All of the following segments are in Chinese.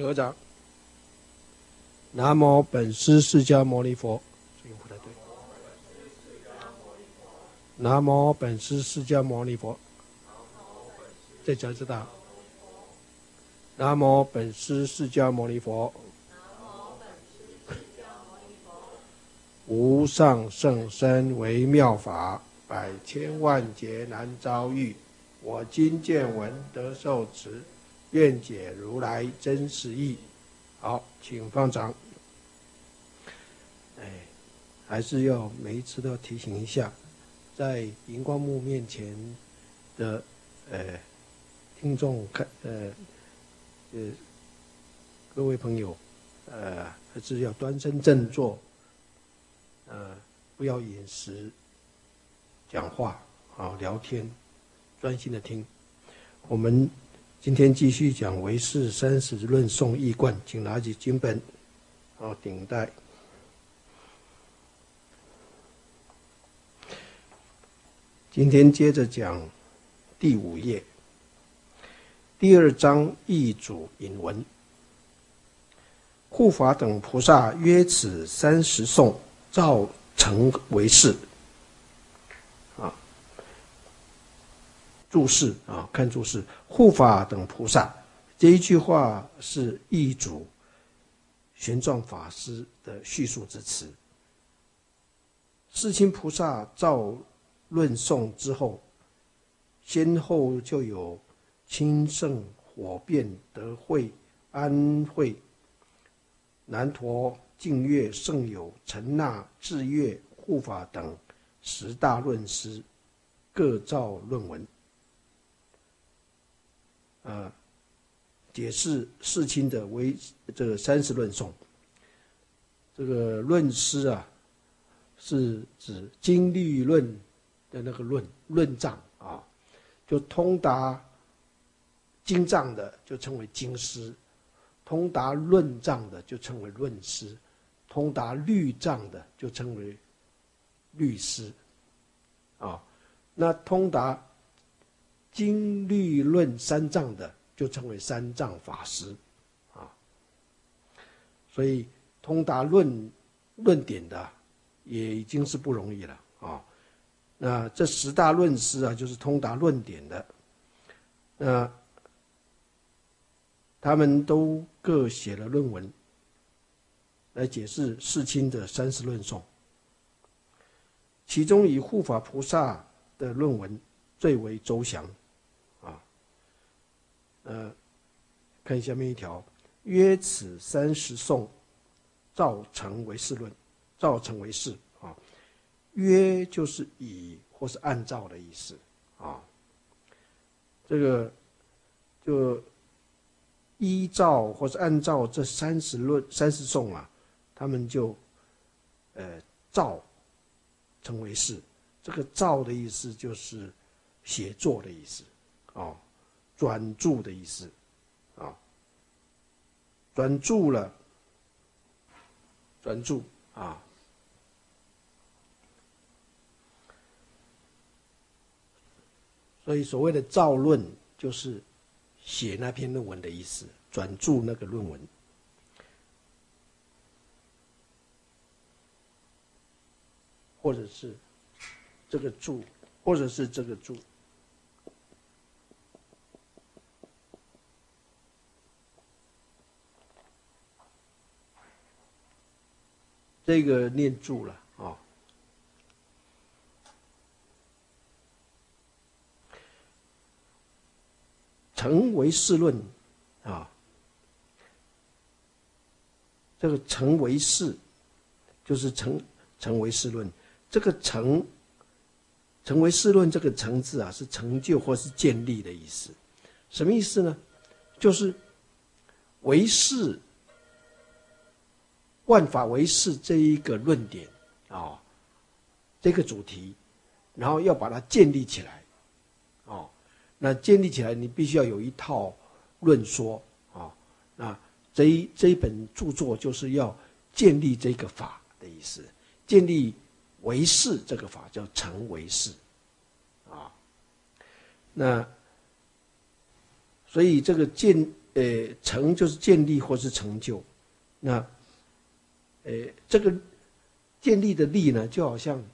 合掌。南无本师释迦牟尼佛。这个不太对。南无本师释迦牟尼佛。再讲一次大。南无本师释迦牟尼佛。无上甚深微妙法，百千万劫难遭遇。我今见闻得受持，愿解如来真实义。好，请放掌。还是要每一次都要提醒一下，在荧光幕面前的听众各位朋友，还是要端身正坐，不要饮食、讲话啊、聊天，专心的听。我们今天继续讲唯识30论颂义观，请拿起经本，顶戴。今天接着讲第5页，第2章义主引文。护法等菩萨曰：此30颂，造成为是。注释啊，看注释。护法等菩萨这一句话是义主玄奘法师的叙述之词。世亲菩萨造论颂之后，先后就有清胜、火辩、德慧、安慧、南陀、净月、圣友、陈那、智月、护法等10大论师，各造论文，解释世亲的这个30论颂。这个论师啊，是指经律论的那个论藏啊，就通达经藏的就称为经师，通达论藏的就称为论师，通达律藏的就称为律师啊。那通达经律论3藏的就称为3藏法师啊。所以通达论点的也已经是不容易了啊。那这10大论师啊，就是通达论点的。那他们都各写了论文来解释世亲的30论颂，其中以护法菩萨的论文最为周详啊。看下面一条，曰：此30颂，造成为是论，造成为是啊。约就是以或是按照的意思啊。这个就依照或是按照这30颂啊，他们就造成为是。这个造的意思就是写作的意思啊，转注的意思啊，转注了，转注啊。所以所谓的造论就是写那篇论文的意思，转注那个论文。或者是这个注，或者是这个注。这个念注了啊。成为是论啊，这个成为是就是成为是论。这个成为是论这个成字啊，是成就或是建立的意思。什么意思呢？就是为是，万法为是这一个论点啊，这个主题，然后要把它建立起来啊。那建立起来，你必须要有一套论说啊。那这一本著作就是要建立这个法的意思，建立为是这个法叫成为是啊。那所以这个成就是建立或是成就。那这个建立的立呢，就好像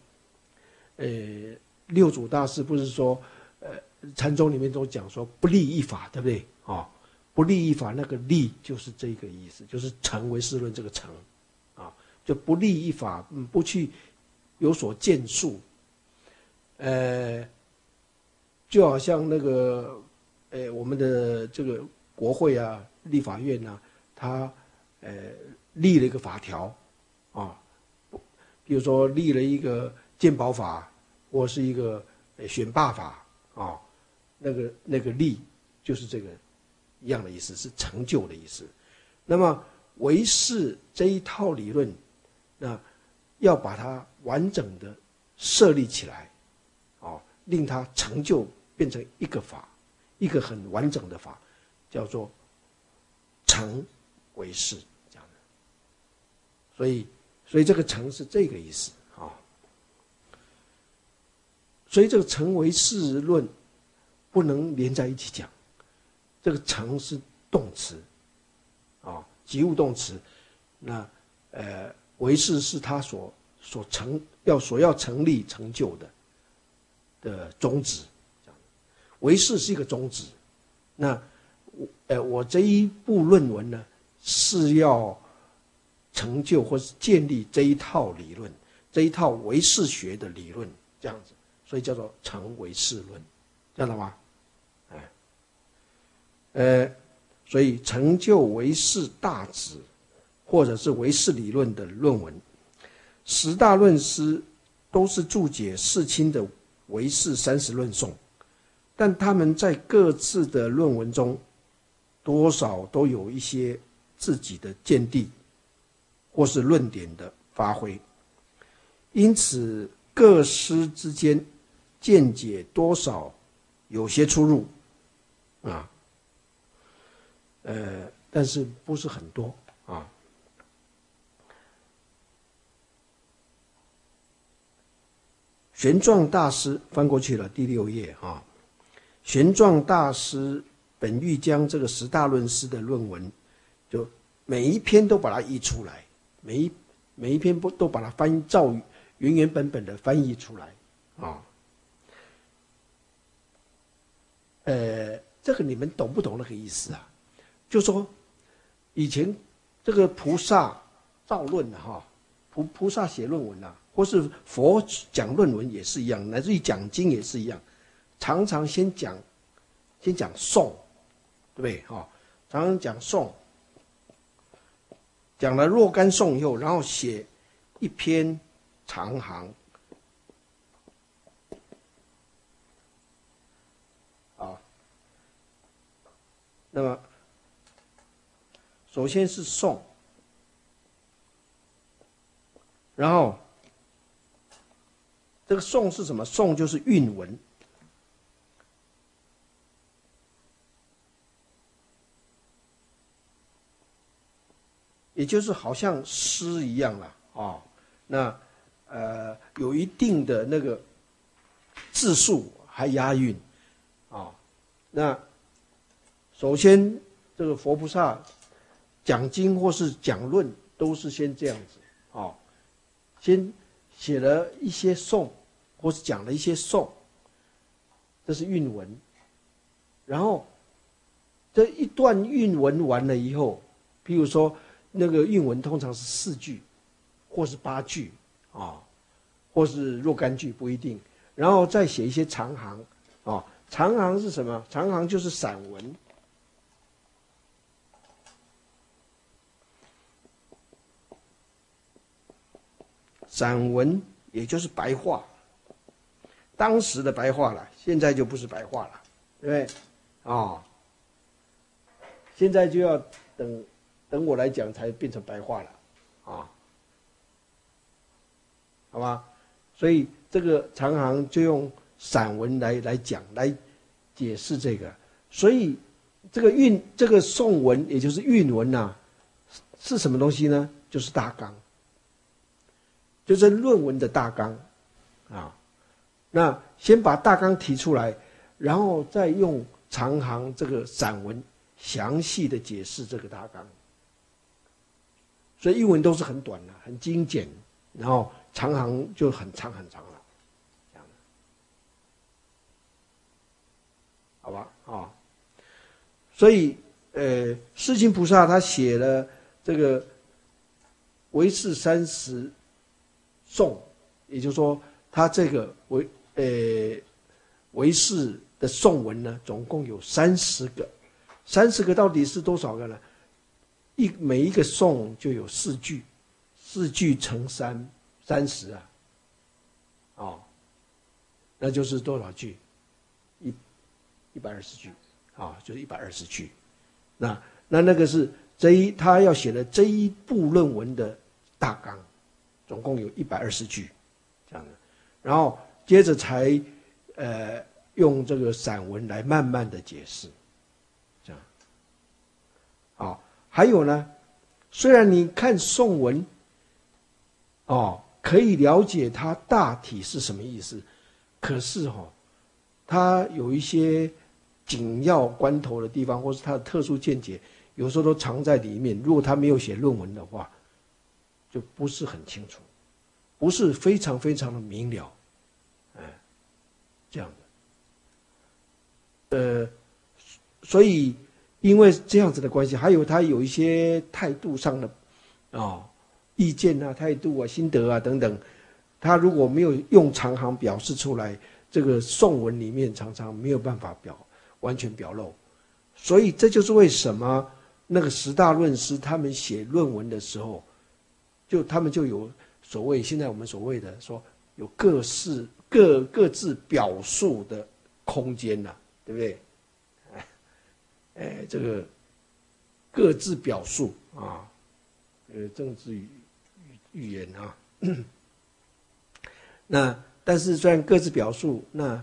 六祖大师不是说禅宗里面都讲说不立一法，对不对？不立一法，那个立就是这个意思，就是成唯识论这个成就不立一法，不去有所建树。就好像那个我们的这个国会啊、立法院啊，它立了一个法条比如说立了一个健保法，或是一个选罢法那个立就是这个一样的意思，是成就的意思。那么唯识这一套理论，那要把它完整的设立起来，令它成就变成一个法，一个很完整的法，叫做成唯识这样的。所以这个成是这个意思所以这个成唯识论不能连在一起讲，这个成是动词及物动词。那唯识是它所要成立成就的宗旨，唯识是一个宗旨。那我这一部论文呢，是要成就或是建立这一套理论，这一套唯识学的理论，这样子，所以叫做成唯识论，知道吗？所以成就唯识大旨，或者是唯识理论的论文，10大论师都是注解世亲的唯识30论颂，但他们在各自的论文中，多少都有一些自己的见地，或是论点的发挥，因此各师之间见解多少有些出入但是不是很多玄奘大师翻过去了第6页玄奘大师本欲将这个10大论师的论文，就每一篇都把它译出来，每一篇都把它翻译照原本的翻译出来这个你们懂不懂那个意思啊？就说以前这个菩萨造论菩萨写论文或是佛讲论文也是一样，乃至于讲经也是一样，常常先讲颂，对不对常常讲颂，讲了若干颂以后，然后写一篇长行那么首先是颂，然后这个颂是什么？颂就是韵文，也就是好像诗一样啦那有一定的那个字数还押韵那首先这个佛菩萨讲经或是讲论都是先这样子先写了一些颂，或是讲了一些颂，这是韵文。然后这一段韵文完了以后，譬如说那个韵文通常是4句，或是8句或是若干句不一定，然后再写一些长行长行是什么？长行就是散文。散文也就是白话，当时的白话了，现在就不是白话了，对不对？现在就要等我来讲才变成白话了好吧？所以这个长行就用散文来讲，来解释这个。所以这个颂文也就是韵文是什么东西呢？就是大纲。就是论文的大纲那先把大纲提出来，然后再用长行这个散文详细的解释这个大纲。所以英文都是很短的，很精简，然后长行就很长很长了，这样的，好吧啊。所以世亲菩萨他写了这个唯识30颂，也就是说他这个唯识的颂文呢，总共有30个，30个到底是多少个呢？每一个颂就有4句，4句乘30啊，哦，那就是多少句？120句啊，就是120句。那个是他要写的这一部论文的大纲，总共有120句，这样的。然后接着才用这个散文来慢慢的解释，这样。好。还有呢，虽然你看颂文，可以了解它大体是什么意思，可是它有一些紧要关头的地方，或是它的特殊见解，有时候都藏在里面。如果他没有写论文的话，就不是很清楚，不是非常非常的明了，这样的。所以。因为这样子的关系，还有他有一些态度上的意见啊、态度啊、心得啊等等，他如果没有用长行表示出来，这个颂文里面常常没有办法完全表露。所以这就是为什么那个10大论师他们写论文的时候，他们就有所谓现在我们所谓的说有各自表述的空间呐，对不对？这个各自表述啊，政治语言啊，那但是虽然各自表述，那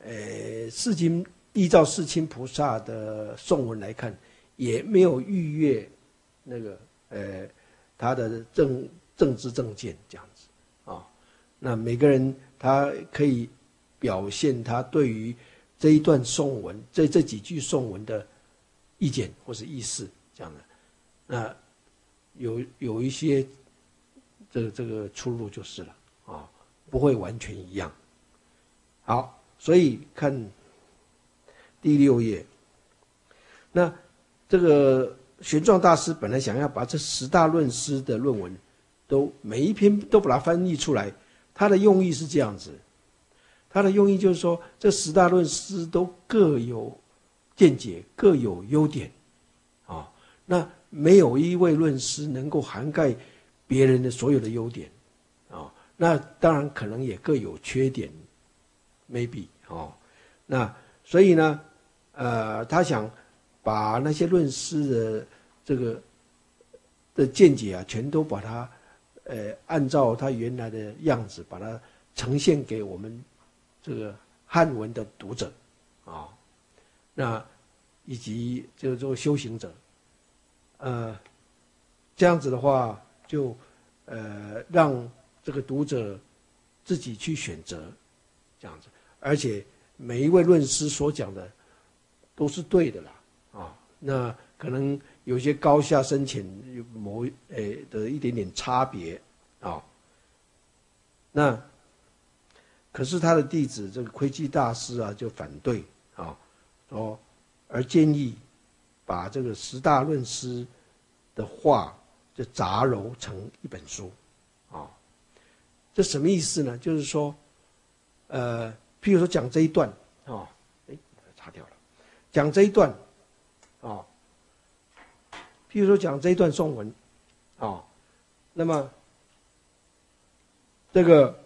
依照世亲菩萨的颂文来看，也没有逾越那个他的政治政见这样子啊。那每个人他可以表现他对于这一段颂文这几句颂文的意见或是意思这样的，那有一些这个出入就是了啊，不会完全一样。好，所以看第6页，那这个玄奘大师本来想要把这10大论师的论文每一篇都把它翻译出来，他的用意是这样子，他的用意就是说这10大论师都各有见解，各有优点，那没有一位论师能够涵盖别人的所有的优点，那当然可能也各有缺点 ，maybe 那所以呢，他想把那些论师的这个的见解啊，全都把它按照他原来的样子，把它呈现给我们这个汉文的读者那以及这个修行者，这样子的话，就让这个读者自己去选择，这样子，而且每一位论师所讲的都是对的啦，那可能有些高下深浅的一点点差别那可是他的弟子这个窥基大师啊，就反对而建议把这个10大论师的话就杂糅成一本书这什么意思呢？就是说譬如说讲这一段擦掉了，讲这一段譬如说讲这一段颂文那么这个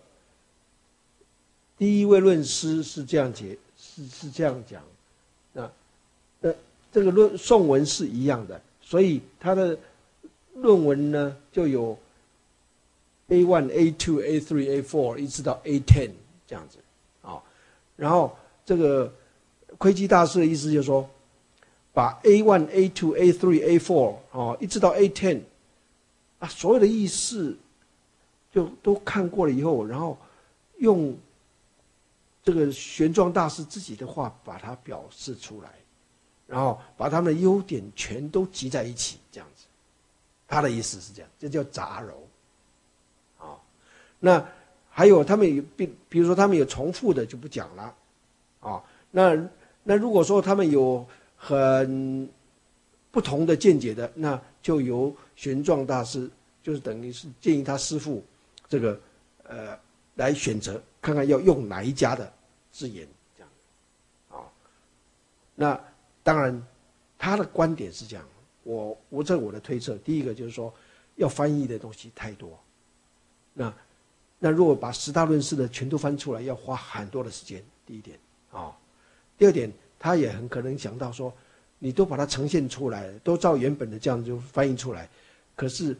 第一位论师是这样是这样讲，那这个颂文是一样的，所以他的论文呢就有 A1、A2、A3、A4 一直到 A10 这样子然后这个窥基大师的意思就是说，把 A1、A2、A3、A4 一直到 A10 所有的意思就都看过了以后，然后用这个玄奘大师自己的话把它表示出来然后把他们的优点全都集在一起，这样子。他的意思是这样，这叫杂糅。啊，那还有他们有比如说他们有重复的就不讲了。啊，那如果说他们有很不同的见解的，那就由玄奘大师，就是等于是建议他师父这个来选择，看看要用哪一家的字眼，这样。啊，那当然他的观点是这样，我的推测，第一个就是说要翻译的东西太多，那如果把十大论师的全都翻出来，要花很多的时间，第一点。第二点，他也很可能想到说，你都把它呈现出来，都照原本的这样就翻译出来，可是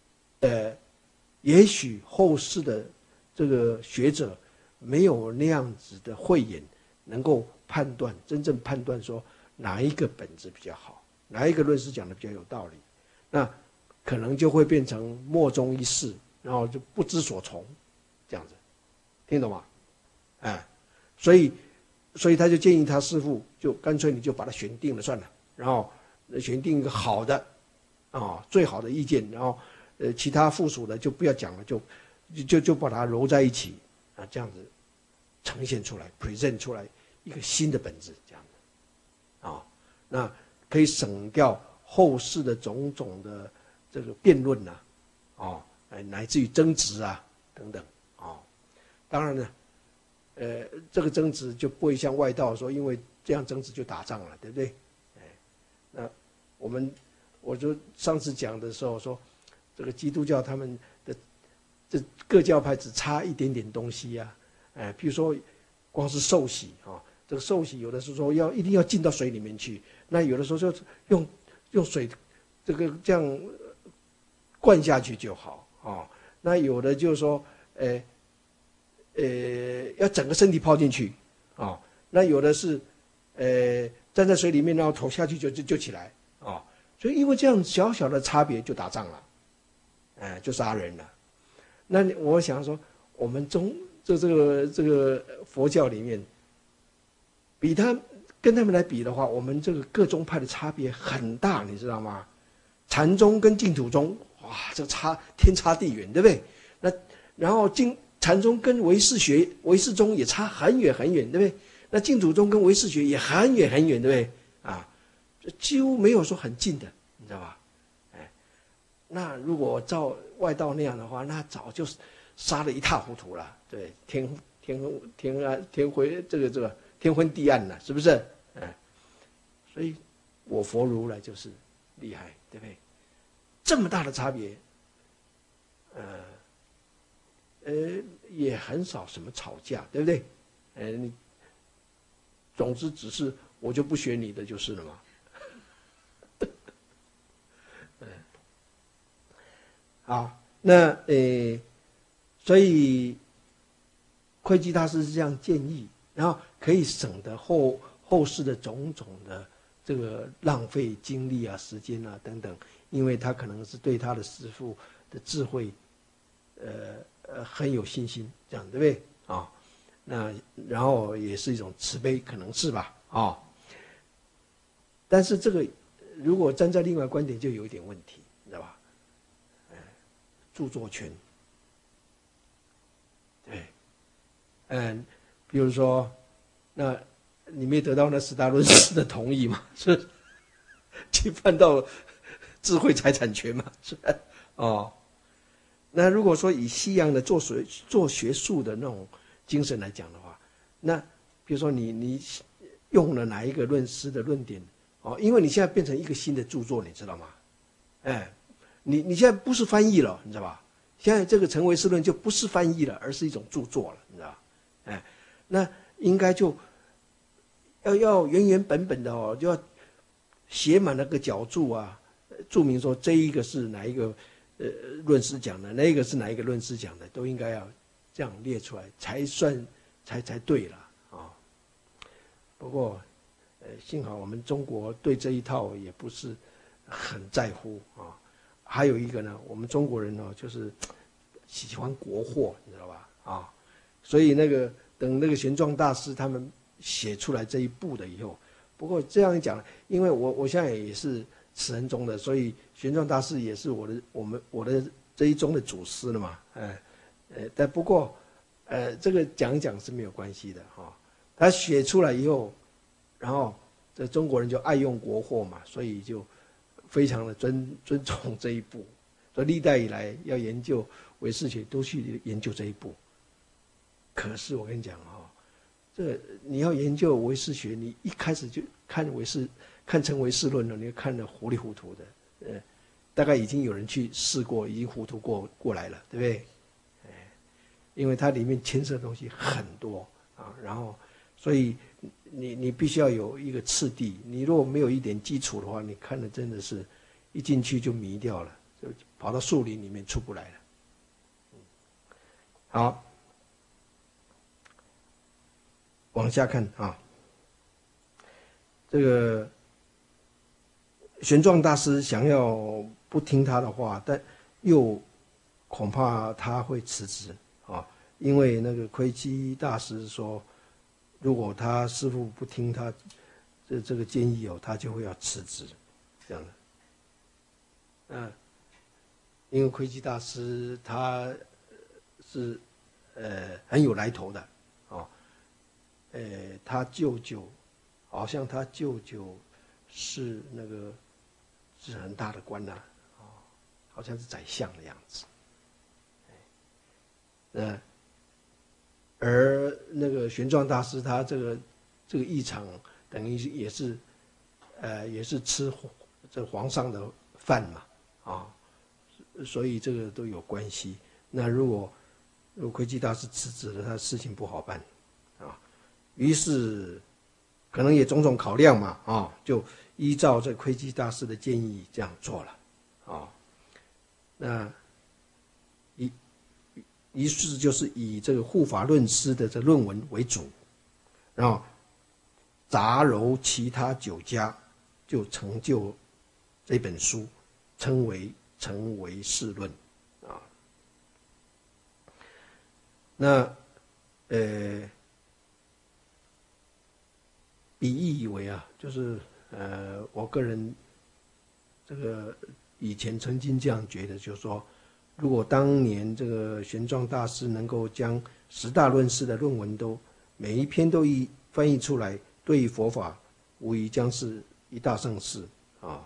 也许后世的这个学者没有那样子的慧眼，能够真正判断说哪一个本质比较好，哪一个论师讲的比较有道理，那可能就会变成莫衷一是，然后就不知所从，这样子，听懂吗？所以他就建议他师父，就干脆你就把它选定了算了，然后选定一个好的，最好的意见，然后其他附属的就不要讲了，就把它揉在一起，这样子呈现出来 ，present 出来一个新的本质，这样子，那可以省掉后世的种种的这个辩论呐，乃至于争执啊等等，当然呢。这个争执就不会像外道说，因为这样争执就打仗了，对不对？那我就上次讲的时候说，这个基督教他们的这各教派只差一点点东西呀，比如说光是受洗这个受洗有的是说一定要进到水里面去，那有的时候就用水这样灌下去就好那有的就是说要整个身体泡进去那有的是站在水里面，然后头下去就起来所以因为这样小小的差别就打仗了，就杀人了。那我想说，我们这个佛教里面，跟他们来比的话，我们这个各宗派的差别很大，你知道吗？禅宗跟净土宗，哇，这天差地远，对不对？那然后禅宗跟唯识宗也差很远很远，对不对？那净土宗跟唯识学也很远很远，对不对？几乎没有说很近的，你知道吧？那如果照外道那样的话，那早就杀得一塌糊涂了，对，天昏地暗了，是不是？所以我佛如来就是厉害，对不对？这么大的差别，也很少什么吵架，对不对？总之只是我就不学你的就是了嘛。好，那所以慧基大师是这样建议，然后可以省得后世的种种的这个浪费精力啊、时间啊等等，因为他可能是对他的师父的智慧，很有信心，这样对不对那然后也是一种慈悲，可能是吧但是这个如果站在另外观点，就有一点问题，你知道吧？著作权，对，比如说，那你没得到那十大论师的同意嘛？是侵犯到智慧财产权嘛？是那如果说以西洋的做学术的那种精神来讲的话，那比如说你用了哪一个论师的论点因为你现在变成一个新的著作，你知道吗？你现在不是翻译了，你知道吧？现在这个成唯识论就不是翻译了，而是一种著作了，你知道吧？那应该就要原原本本的就要写满那个角注啊，注明说这一个是哪一个论师讲的，那个是哪一个论师讲的，都应该要这样列出来，才算才对了不过幸好我们中国对这一套也不是很在乎还有一个呢，我们中国人就是喜欢国货，你知道吧？所以等那个玄奘大师他们写出来这一部的以后， 不过这样讲，因为我现在也是慈恩宗的，所以玄奘大师也是我的这一宗的祖师了嘛，但不过这个讲一讲是没有关系的哈。他写出来以后，然后这中国人就爱用国货嘛，所以就非常的尊重这一部，所以历代以来要研究唯识学都去研究这一部。可是我跟你讲这你要研究唯识学，你一开始就看成唯识论了，你看得糊里糊涂的，大概已经有人去试过，已经糊涂过来了，对不对？因为它里面牵涉的东西很多啊，然后所以你必须要有一个次第，你如果没有一点基础的话，你看的真的是一进去就迷掉了，就跑到树林里面出不来了。好。往下看啊，这个玄奘大师想要不听他的话，但又恐怕他会辞职啊，因为那个窥基大师说，如果他师父不听他这个建议他就会要辞职，这样的。因为窥基大师他是很有来头的。他舅舅，好像他舅舅是很大的官呐，好像是宰相的样子。而那个玄奘大师他这个议场，等于也是吃这皇上的饭嘛，所以这个都有关系。那如果窥基大师辞职了，他事情不好办。于是，可能也种种考量嘛，就依照这窥基大师的建议这样做了，那于是就是以这个护法论师的这论文为主，然后杂糅其他9家，就成就这本书，称为成唯识论啊。那比喻以为就是我个人这个以前曾经这样觉得，就是说，如果当年这个玄奘大师能够将10大论师的论文都每一篇都翻译出来，对于佛法无疑将是一大盛事啊。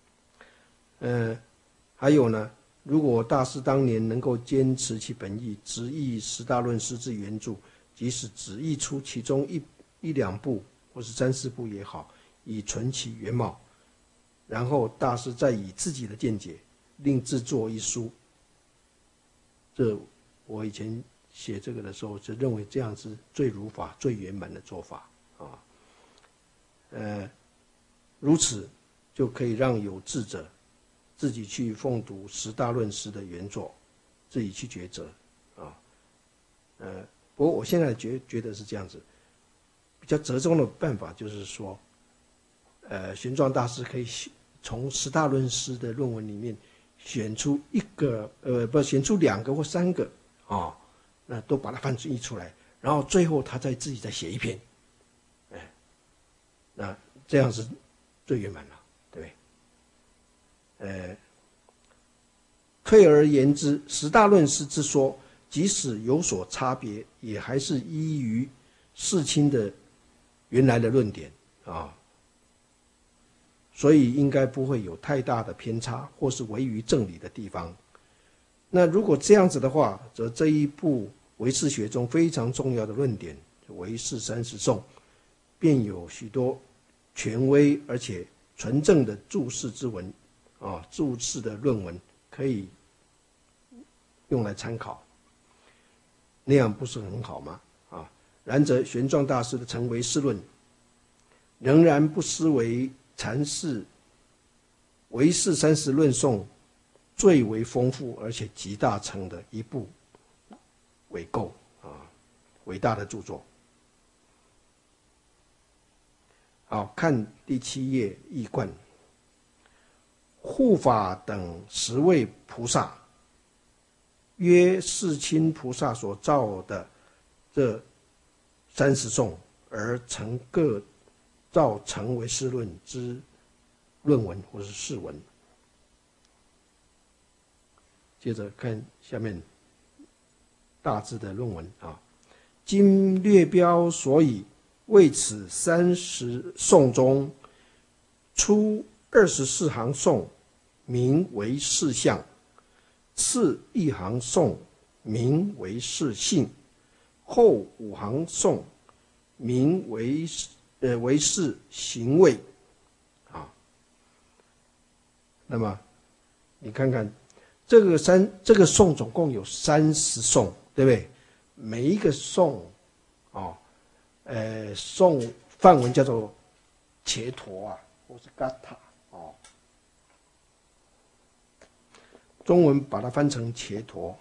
还有呢，如果大师当年能够坚持其本意，直译10大论师之原著，即使只译出其中一两部或是3、4部也好，以存其原貌，然后大师再以自己的见解另制作一书。这我以前写这个的时候就认为这样是最如法、最圆满的做法如此就可以让有志者自己去奉读10大论师的原作，自己去抉择不过我现在觉得是这样子。比较折中的办法就是说，玄奘大师可以从10大论师的论文里面选出选出2个或3个那都把它翻译出来，然后最后他自己再写一篇，那这样是最圆满了，对不对？退而言之，10大论师之说，即使有所差别，也还是依于世亲的原来的论点所以应该不会有太大的偏差或是违于正理的地方。那如果这样子的话，则这一部唯识学中非常重要的论点唯识30颂，便有许多权威而且纯正的注释之文注释的论文可以用来参考，那样不是很好吗？然则玄奘大师的成唯识论仍然不失为阐释唯识30论颂最为丰富而且集大成的一部伟构伟大的著作。好，看第7页义贯，护法等10位菩萨，约世亲菩萨所造的这30颂，而成各造成唯识论之论文或是释文。接着看下面大致的论文啊。今略标所以为此30颂中，初24行颂名为事相，次1行颂名为事性，后5行颂名为事行为啊。那么你看看这个颂总共有30颂，对不对？每一个颂颂梵文叫做伽陀啊，或是 gata 哦，中文把它翻成伽陀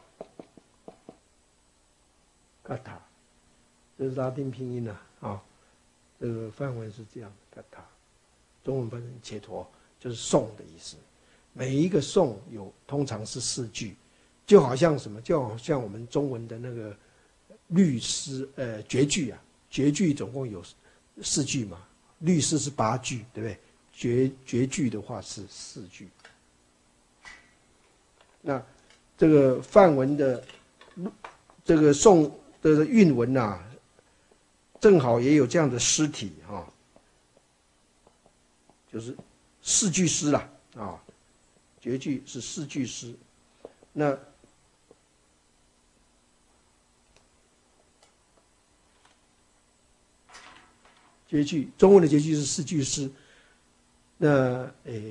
gata， 这是拉丁拼音啊，这个梵文是这样 gata， 中文翻成伽陀就是颂的意思。每一个颂通常是4句，就好像什么？就好像我们中文的那个律诗绝句啊，绝句总共有4句嘛，律诗是8句，对不对？绝句的话是4句。那这个梵文的这个颂的韵文啊，正好也有这样的诗体啊，就是4句诗啦啊，绝句是4句诗。那绝句，中文的绝句是4句诗。那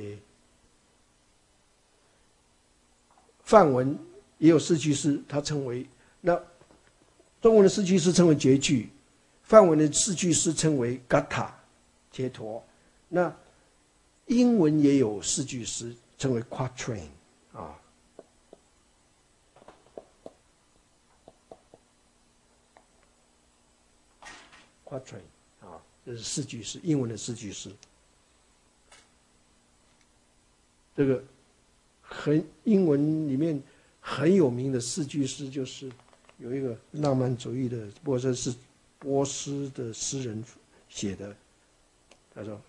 梵文也有4句诗，它称为中文的4句诗称为绝句，梵文的4句诗称为 gata 伽陀。那英文也有4句诗称为 quatrain 啊。quatrain 啊，这是4句诗，英文的4句诗。这个英文里面很有名的4句诗，就是有一个浪漫主义的，不过这是波斯的诗人写的，他说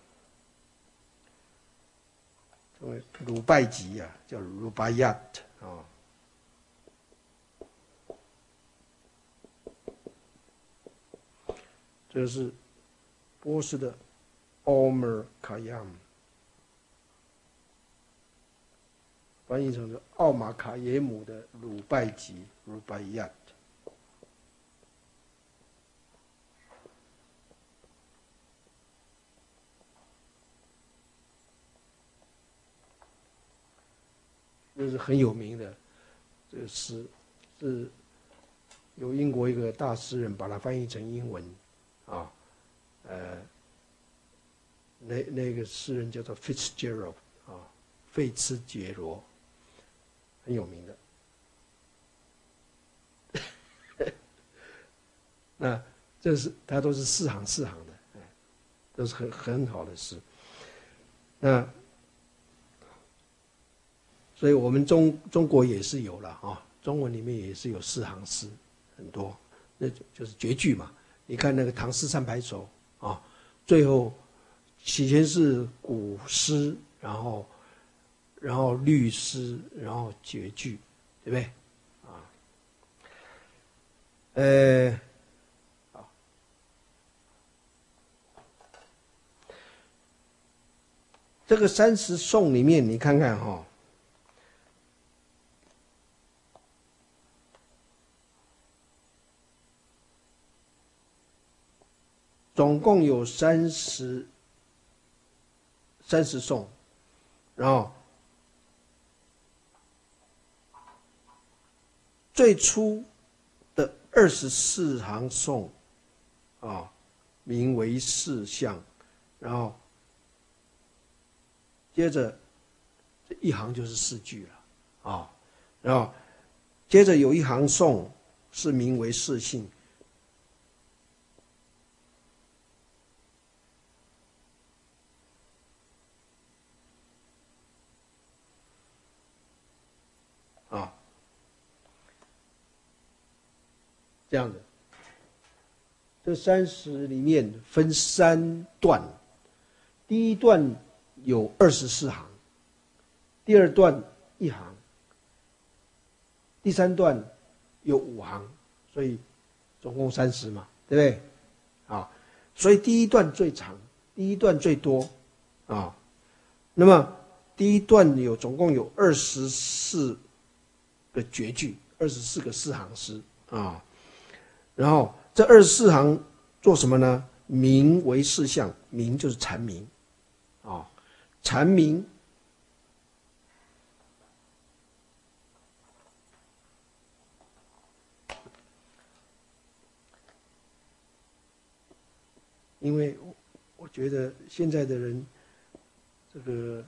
称为鲁拜集啊，叫鲁巴亚特啊。这是波斯的 Omar Khayyam， 翻译成是奥马卡耶姆的鲁拜集 Rubaiyat。 这是很有名的这个诗，是由英国一个大诗人把它翻译成英文啊，那个诗人叫做 Fitzgerald 啊，费茨杰罗，很有名的。那这是它都是4行4行的，都是很好的诗。那所以我们中国也是有了啊，中文里面也是有4行诗，很多，那就是绝句嘛。你看那个《唐诗三百首》啊，最后起先是古诗，然后律诗，然后绝句，对不对？好，这个30颂里面，你看看哈。总共有30颂，然后最初的24行颂啊，名为事相，然后接着这1行就是4句了啊，然后接着有1行颂是名为事性。这样子，这30里面分3段第一段有24行，第二段1行，第三段有5行，所以总共30嘛，对不对？啊，所以第一段最长，第一段最多啊。那么第一段总共有24个绝句，24个4行诗啊。然后这24行做什么呢？名为四象，名就是阐明啊，阐明因为我觉得现在的人这个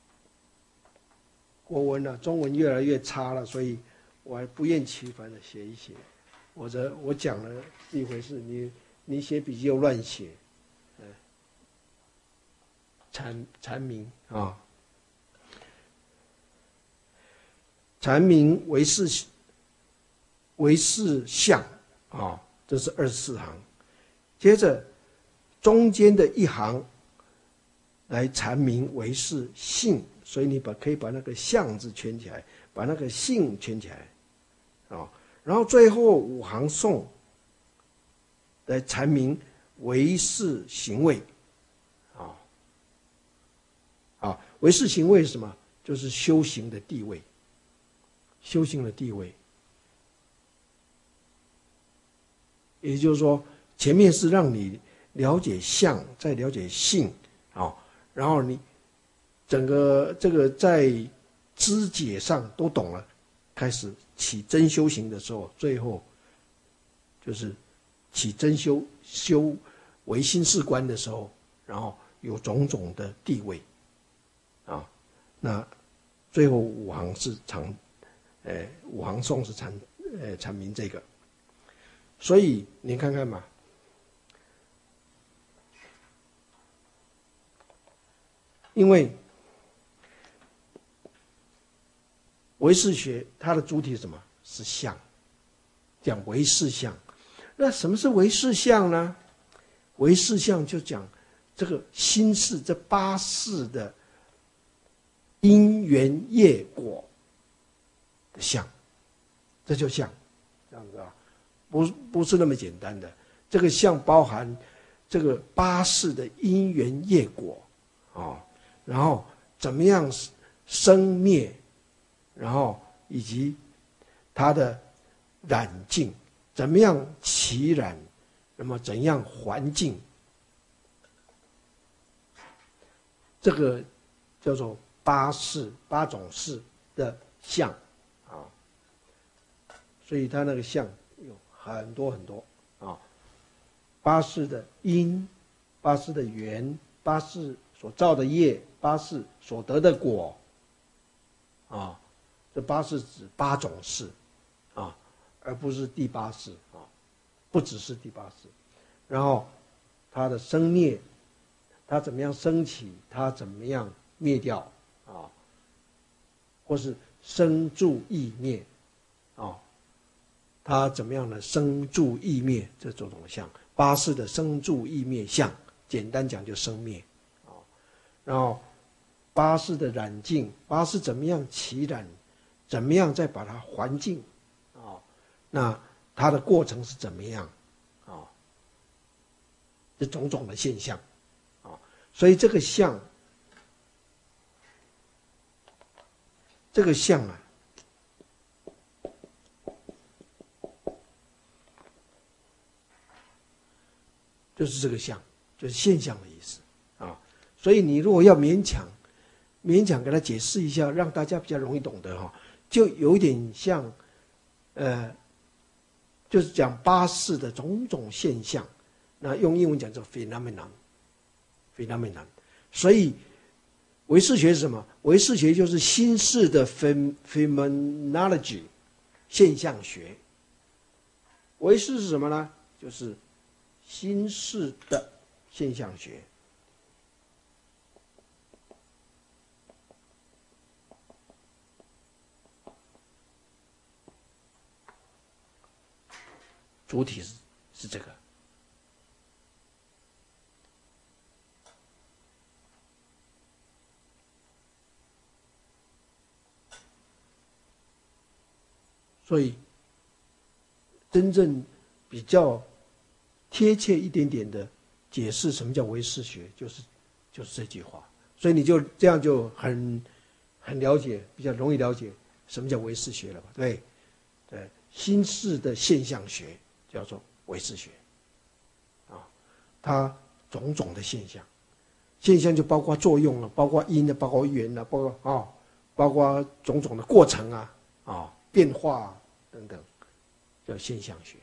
国文啊，中文越来越差了，所以我还不厌其烦的写一写。我讲了是一回事，你写笔记又乱写，阐明啊，阐明为四象啊，这是24行。接着中间的1行来阐明为是性，所以你可以把那个象字圈起来，把那个性圈起来啊。然后最后5行颂来阐明为是行为啊，为是行为是什么？就是修行的地位，修行的地位。也就是说，前面是让你了解相，再了解性啊，然后你整个这个在知解上都懂了，开始起真修行的时候，最后就是起真修唯心是观的时候，然后有种种的地位啊。那最后5行是5行颂是阐明这个，所以你看看嘛，因为唯识学它的主体是什么？是相，讲唯识相。那什么是唯识相呢？唯识相就讲这个心识这8识的因缘业果的相，这就相，这样子啊，不是那么简单的。这个相包含这个8识的因缘业果啊，然后怎么样生灭，然后以及它的染净，怎么样起染，那么怎样环境，这个叫做8种识的相啊。所以它那个相有很多很多啊，8识的因，8识的缘，8识所造的业，8识所得的果啊。这8识指8种识啊，而不是第8识啊，不只是第8识。然后它的生灭，它怎么样升起，它怎么样灭掉啊，或是生住异灭啊，它怎么样的生住异灭这种相，8识的生住异灭相，简单讲就生灭啊。然后8识的染净，8识怎么样起染，怎么样再把它还净啊？那它的过程是怎么样啊？这种种的现象啊，所以这个相啊，就是这个相，就是现象的意思啊。所以你如果要勉强给他解释一下，让大家比较容易懂得哈，就有点像，就是讲8识的种种现象，那用英文讲叫 phenomenon。所以唯识学是什么？唯识学就是心识的 phenomenology 现象学。唯识是什么呢？就是心识的现象学。主体是这个。 所以真正比较贴切一点点的解释什么叫唯识学，就是这句话。所以你就这样就很了解，比较容易了解什么叫唯识学了吧？对，心事的现象学叫做唯识学，啊，它种种的现象就包括作用了，包括因了，包括缘了，包括种种的过程变化等等，叫现象学。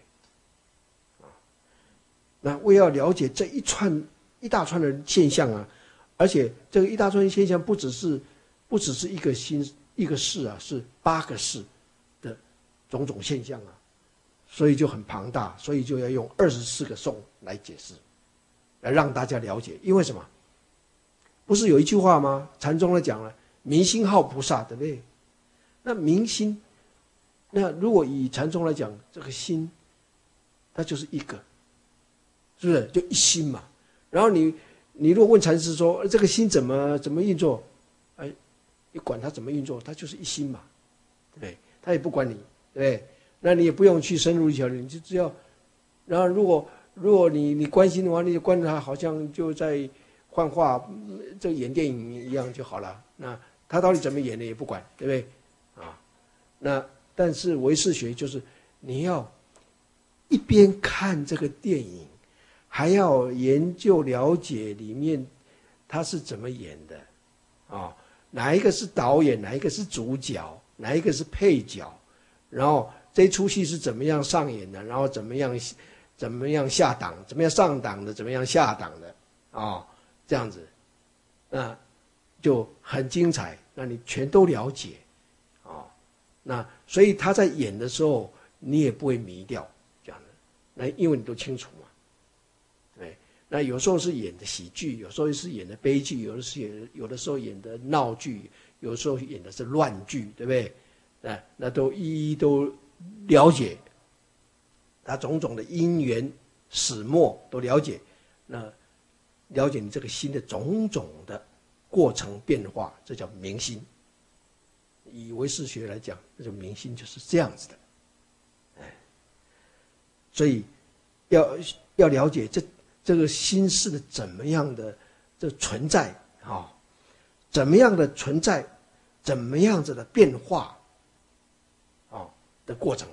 那为要了解这一大串的现象啊，而且这个一大串现象不只是一个事啊，是8个事的种种现象啊，所以就很庞大，所以就要用24个颂来解释，来让大家了解。因为什么？不是有一句话吗？禅宗呢讲了，明心好菩萨，对不对？那明心，那如果以禅宗来讲，这个心，它就是一个。是不是就一心嘛？然后你如果问禅师说这个心怎么运作，你管它怎么运作，它就是一心嘛，对不对？他也不管你，对不对？那你也不用去深入一条，你就只要，然后如果你关心的话，你就关着它，好像就在幻化，这个演电影一样就好了。那他到底怎么演的也不管，对不对？那但是唯识学就是你要一边看这个电影，还要研究了解里面他是怎么演的哪一个是导演，哪一个是主角，哪一个是配角，然后这出戏是怎么样上演的，然后怎么样下档，怎么样上档的，怎么样下档的这样子，那就很精彩，那你全都了解那所以他在演的时候你也不会迷掉这样的，那因为你都清楚嘛。那有时候是演的喜剧，有时候是演的悲剧，有的时候演的闹剧，有的时候演的是乱剧，对不对？那都一一都了解，他种种的因缘始末都了解，那了解你这个心的种种的过程变化，这叫明心。以唯识学来讲，这种明心就是这样子的。所以要了解这个心是的怎么样的这存在怎么样的存在，怎么样子的变化的过程，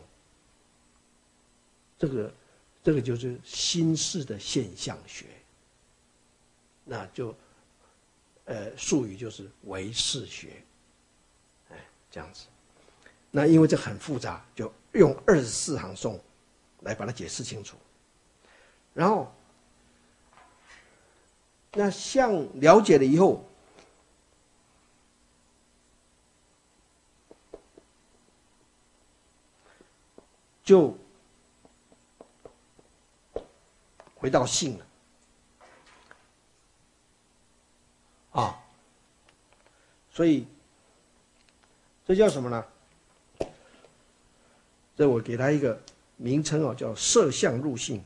这个就是心事的现象学，那就术语就是唯识学，这样子。那因为这很复杂，就用24行颂来把它解释清楚。然后那相了解了以后，就回到性了所以这叫什么呢？这我给它一个名称叫摄相入性。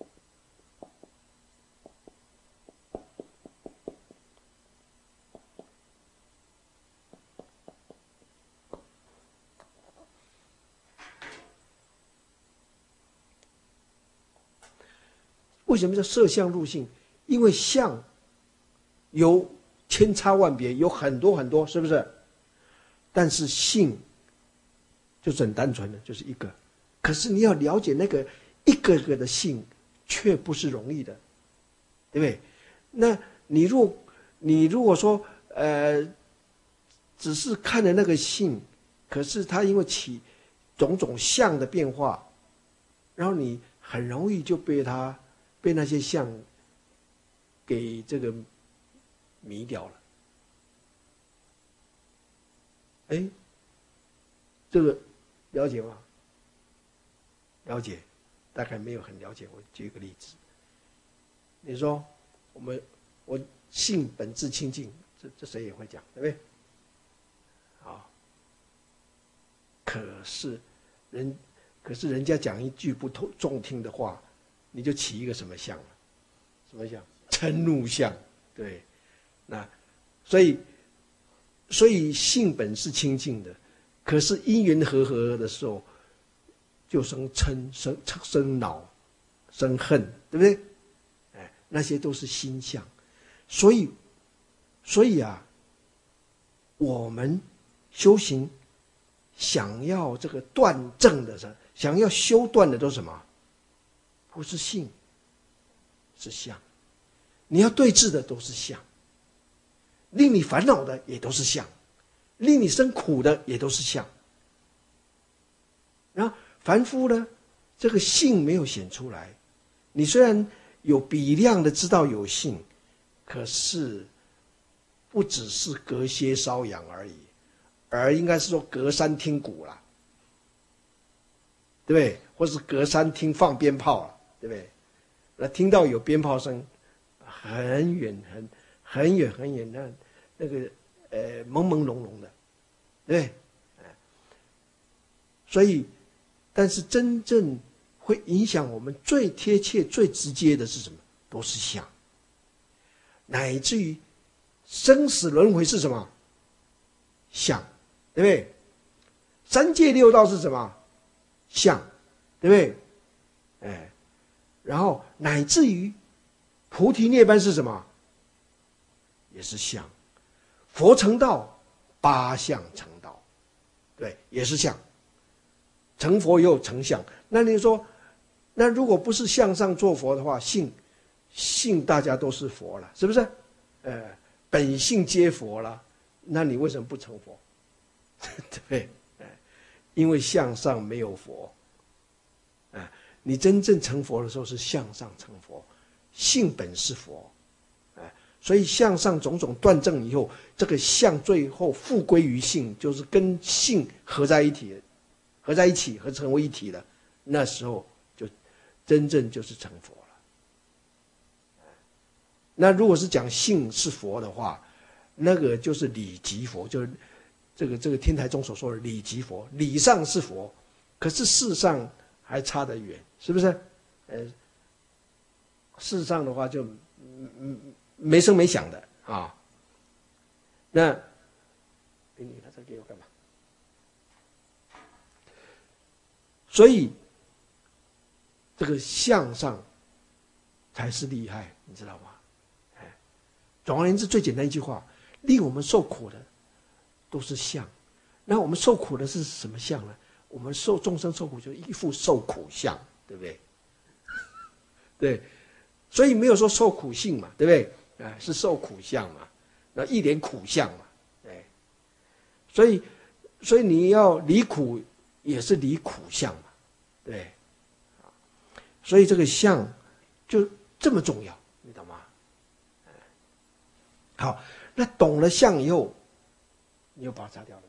为什么叫摄相入性？因为相有千差万别，有很多很多，是不是？但是性就是很单纯的，就是一个。可是你要了解那个一个个的性，却不是容易的，对不对？那你如果说只是看了那个性，可是它因为起种种相的变化，然后你很容易就被那些相给这个迷掉了。这个了解吗？了解，大概没有很了解。我举一个例子，你说我性本质清净，这谁也会讲，对不对？可是人家讲一句不中听的话，你就起一个什么相了？什么相？嗔怒相，对。那所以性本是清净的，可是因缘和合的时候， 就生嗔、生恼、生恨，对不对？那些都是心相。所以啊，我们修行想要这个断正的，想要修断的都是什么？不是性，是相。你要对治的都是相，令你烦恼的也都是相，令你生苦的也都是相。然后凡夫呢，这个性没有显出来，你虽然有比量的知道有性，可是不只是隔靴搔痒而已，而应该是说隔山听鼓啦，对不对？或是隔山听放鞭炮了，对不对？那听到有鞭炮声，很远很远，那个朦朦胧胧的，对不对？所以，但是真正会影响我们最贴切、最直接的是什么？都是相。乃至于生死轮回是什么？相，对不对？三界六道是什么？相，对不对？然后乃至于菩提涅槃是什么？也是相。佛成道，八相成道，对，也是相。成佛又成相。那你说，那如果不是向上做佛的话，性大家都是佛了，是不是？本性皆佛了，那你为什么不成佛？对不对？因为向上没有佛。你真正成佛的时候是向上成佛，性本是佛。所以向上种种断证以后，这个相最后复归于性，就是跟性合在一起，合成为一体了。那时候就真正就是成佛了。那如果是讲性是佛的话，那个就是理即佛，就是这个天台宗所说的理即佛，理上是佛，可是事上还差得远，是不是？事上的话就没声没响的啊。那你他这给我干嘛？所以这个向上才是厉害，你知道吗？总而言之，最简单一句话，令我们受苦的都是相。那我们受苦的是什么相呢？我们众生受苦就是一副受苦相，对不对？对，所以没有说受苦性嘛，对不对？是受苦相嘛，那一脸苦相嘛，对。所以你要离苦，也是离苦相嘛，对。所以这个相就这么重要，你懂吗？好，那懂了相以后，你又把它擦掉了，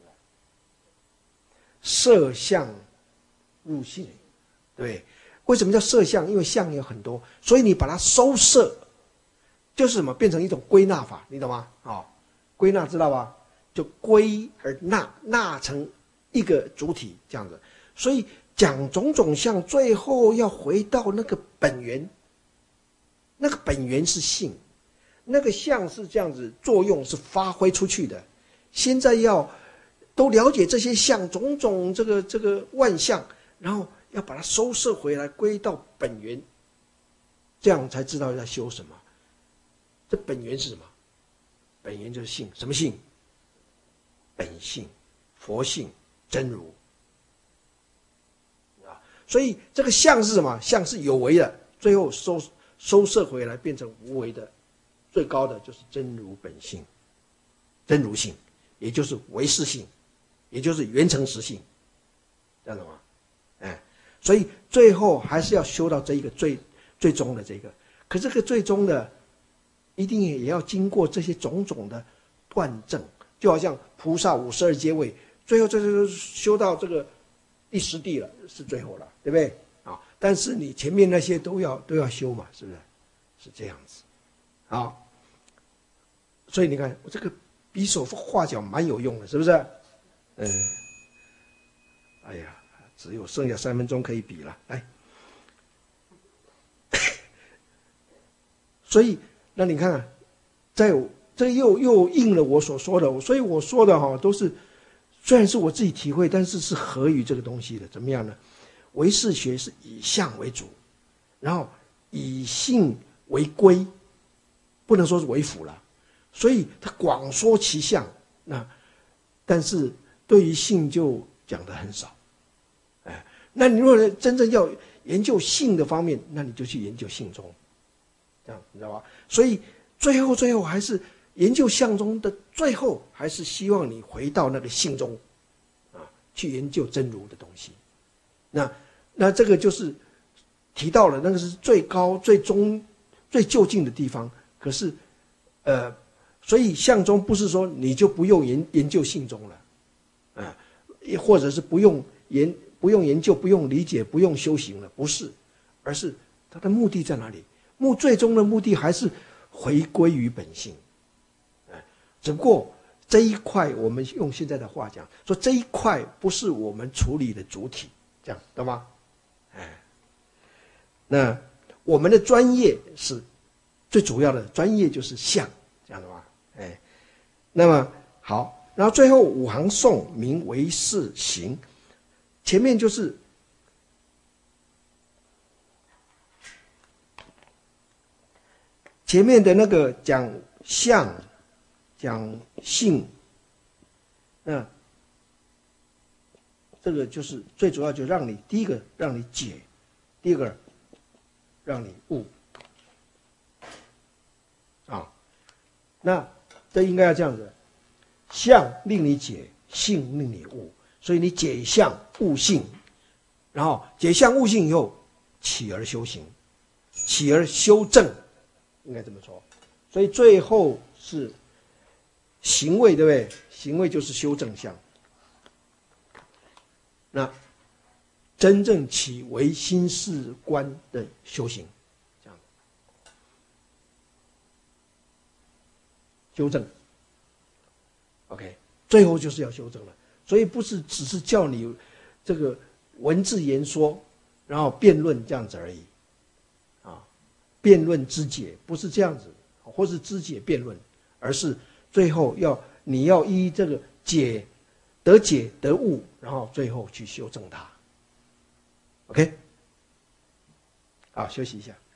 摄相入性，对。为什么叫摄相？因为相有很多，所以你把它收摄，就是什么？变成一种归纳法，你懂吗？归纳知道吧？就归而纳成一个主体，这样子。所以讲种种相，最后要回到那个本源，那个本源是性。那个相是这样子，作用是发挥出去的。现在要都了解这些相，种种这个万象，然后要把它收摄回来，归到本源，这样才知道要修什么。这本源是什么？本源就是性，什么性？本性、佛性、真如。所以这个相是什么？相是有为的，最后收摄回来，变成无为的。最高的就是真如本性，真如性，也就是唯识性，也就是缘成实性，知道吗？所以最后还是要修到这一个最终的这个。可这个最终的，一定也要经过这些种种的断证，就好像菩萨52阶位，最后这修到这个第10地了，是最后了，对不对？但是你前面那些都要修嘛，是不是？是这样子。好，所以你看我这个比手画脚蛮有用的，是不是？哎呀，只有剩下3分钟可以比了，来。所以那你看，这又应了我所说的，所以我说的都是虽然是我自己体会，但是是合于这个东西的。怎么样呢？ 唯识学是以相为主，然后以性为归，不能说是为辅了。所以他广说其相，但是对于性就讲得很少。那你如果真正要研究性的方面，那你就去研究性宗，这样你知道吧？所以最后还是研究相宗的最后，还是希望你回到那个性宗去研究真如的东西。那这个就是提到了那个是最高、最终、最就近的地方。可是所以相宗不是说你就不用研究性宗了，或者是不用研究、不用理解、不用修行了，不是，而是它的目的在哪里？最终的目的还是回归于本性。只不过这一块，我们用现在的话讲，说这一块不是我们处理的主体，这样懂吗？那我们的专业是最主要的专业就是相，这样的吗？那么好，然后最后五行颂名为是行，前面就是前面的那个讲相、讲性，那这个就是最主要，就让你第一个让你解，第二个让你悟那这应该要这样子，相令你解，性令你悟，所以你解相悟性，然后解相悟性以后起而修行，起而修正，应该这么说。所以最后是行位，对不对？行位就是修正相，那真正起唯心事观的修行，这样修正 OK， 最后就是要修正了。所以不是只是叫你这个文字言说，然后辩论这样子而已辩论知解不是这样子，或是知解辩论，而是最后你要依这个解得悟，然后最后去修正它。OK， 好，休息一下。